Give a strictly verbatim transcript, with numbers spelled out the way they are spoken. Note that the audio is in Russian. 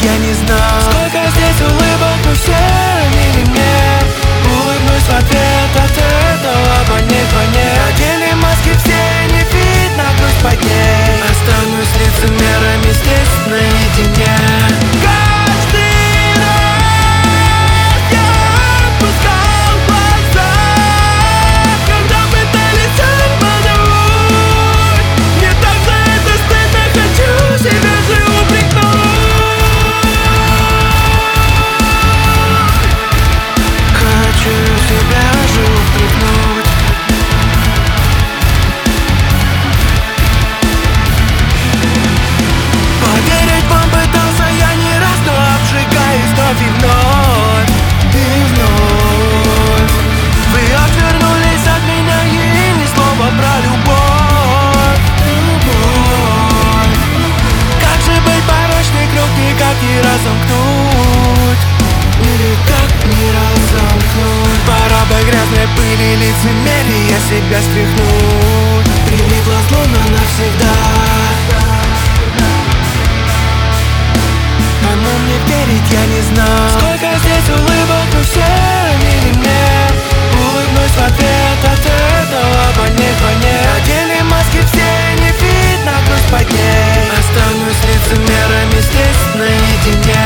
я не знал. Сколько здесь улыбок, но все ранили мне. Улыбнусь в ответ, от этого больней вдвойне. Надели маски все, не видно грусть под ней. Останусь лицемерами здесь наедине. Каждый раз я опускал глаза, когда пытались обмануть. Мне так за это стыдно, хочу себя же упрекнуть. Хочу себя же упрекнуть. Поверить вам пытался я не раз, но обжигаюсь вновь и вновь, и вновь. Вы отвернулись от меня и ни слова про любовь, любовь. Как же быть, порочный круг никак не разомкнуть, никак не разомкнуть. Пора бы грязной пыли лицемерия себя стряхнуть. Прилипло словно навсегда. Кому мне верить, я не знал. Сколько здесь улыбок, но все ранили мне. Улыбнусь в ответ, от этого больней вдвойне. Надели маски все, не видно грусть под ней. Останусь лицемерами здесь наедине.